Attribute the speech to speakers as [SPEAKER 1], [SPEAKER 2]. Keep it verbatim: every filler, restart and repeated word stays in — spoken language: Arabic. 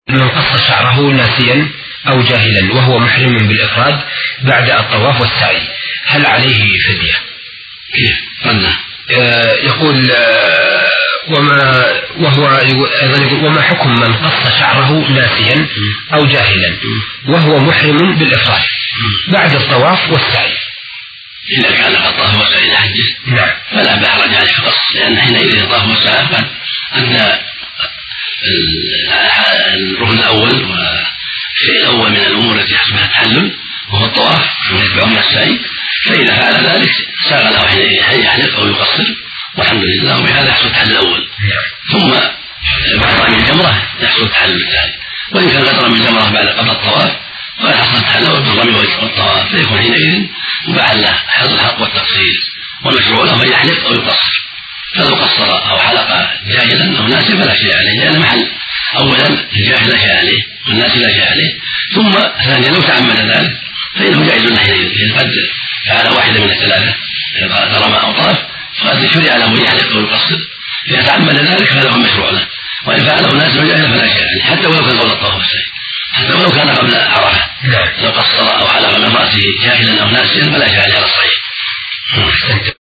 [SPEAKER 1] من قص شعره ناسيا أو جاهلا وهو محرم بالإفراد بعد الطواف والسعي هل عليه فدية؟
[SPEAKER 2] كيف؟ قلنا
[SPEAKER 1] آه يقول آه وما وهو أيضا يقول وما حكم من قص شعره ناسيا أو جاهلا وهو محرم بالإفراد بعد الطواف والسعي؟
[SPEAKER 2] إذا كان قد طاف وسعي لحجه
[SPEAKER 1] نعم
[SPEAKER 2] فلا بحرج عليه في قص، لأن حينئذ طاف وسعي قد أدى الركن الأول والشيء الأول من الأمور التي حسبها التحلل وهو الطواف يتبعون السعي، فإذا فعل ذلك ساغ له حين يحلق أو يقصر والحمد لله، وبهذا يحصل التحلل الأول. ثم بعد رمي الجمرة يحصل التحلل الثاني، وإن كان قد رمي الجمرة بعد قضاء الطواف فقد حصل التحلل بالرمي والطواف، فيكون حينئذ مباح له حصل الحق والتقصير، والمشروع له أن يحلق أو يقصر. فلو قصر أو حلق جاهلا أو ناسيا فلا شيء عليه، لأن محل أولا الجاهل لا شيء عليه والناسي لا شيء عليه، ثم ثانيا لو تعمد ذلك فإنه جائز له حينئذ، قد فعل واحدة من الثلاثة رمى أو طاف فقد شرع له أن يحلق أو يقصر، إذا تعمد ذلك فهذا هو المشروع له، وإن فعله ناس وجاهلا فلا شيء عليه، حتى ولو كان قبل الطواف والسعي، حتى ولو كان قبل عرفة لو قصر أو حلق من رأسه جاهلا أو ناسيا فلا شيء عليه على الصحيح.